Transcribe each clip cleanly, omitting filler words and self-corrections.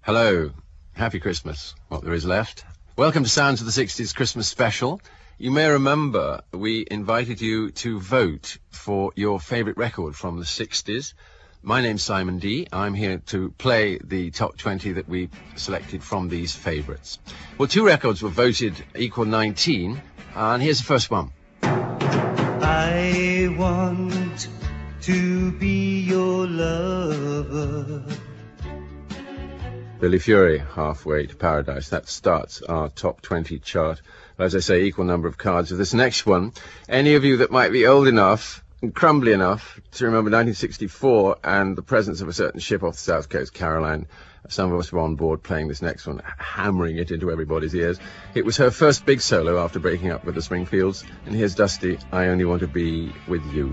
Hello. Happy Christmas, what there is left. Welcome to Sounds of the 60s Christmas special. You may remember we invited you to vote for your favourite record from the 60s. My name's Simon D. I'm here to play the top 20 that we selected from these favourites. Well, two records were voted equal 19, and here's the first one. I want to be your lover. Billy Fury, Halfway to Paradise. That starts our top 20 chart. As I say, equal number of cards of this next one. Any of you that might be old enough and crumbly enough to remember 1964 and the presence of a certain ship off the south coast, Caroline, some of us were on board playing this next one, hammering it into everybody's ears. It was her first big solo after breaking up with the Springfields. And here's Dusty, I Only Want to Be With You.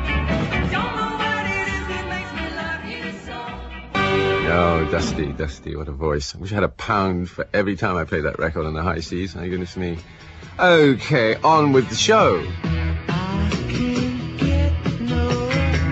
Oh, Dusty, what a voice. I wish I had a pound for every time I played that record on the high seas. Oh, goodness me. Okay, on with the show. I can't get no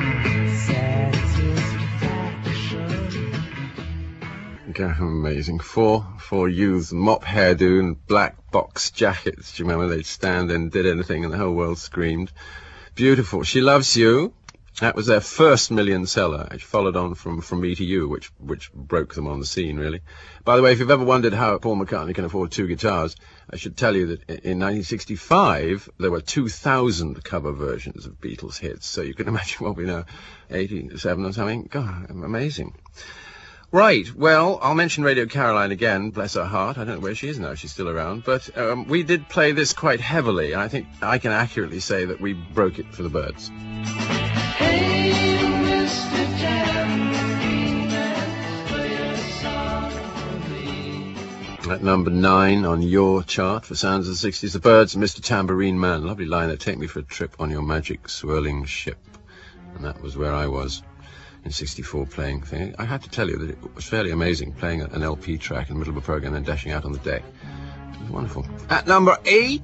satisfaction. Okay, amazing. Four youths, mop hairdo and black box jackets. Do you remember? They'd stand and did anything and the whole world screamed. Beautiful. She Loves You. That was their first million seller. It followed on from Me to You, which broke them on the scene, really. By the way, if you've ever wondered how Paul McCartney can afford two guitars, I should tell you that in 1965, there were 2,000 cover versions of Beatles hits. So you can imagine what we know, 87 or something. God, amazing. Right, well, I'll mention Radio Caroline again, bless her heart. I don't know where she is now, she's still around. But we did play this quite heavily, and I think I can accurately say that we broke it for the Byrds. Hey, Mr. Tambourine Man, play a song for me. At number 9 on your chart for Sounds of the 60s, the Byrds and Mr. Tambourine Man. Lovely line there, take me for a trip on your magic swirling ship. And that was where I was in 64 playing thing. I have to tell you that it was fairly amazing playing an LP track in the middle of a program and then dashing out on the deck. It was wonderful. At number 8...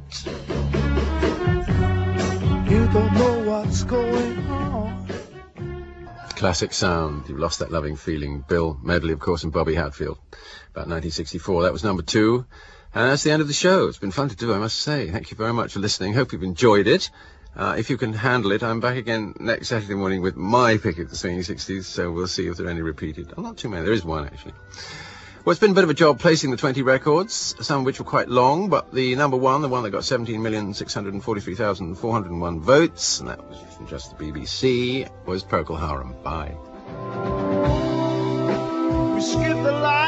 You don't know what's going on. Classic sound. You've Lost That Loving Feeling. Bill Medley, of course, and Bobby Hatfield. About 1964. That was number 2. And that's the end of the show. It's been fun to do, I must say. Thank you very much for listening. Hope you've enjoyed it. If you can handle it, I'm back again next Saturday morning with my pick of the swinging 60s, so we'll see if there are any repeated. Oh, not too many. There is one, actually. Well, it's been a bit of a job placing the 20 records, some of which were quite long, but the number one, the one that got 17,643,401 votes, and that was from just the BBC, was Procol Harum. Bye. We skip the line.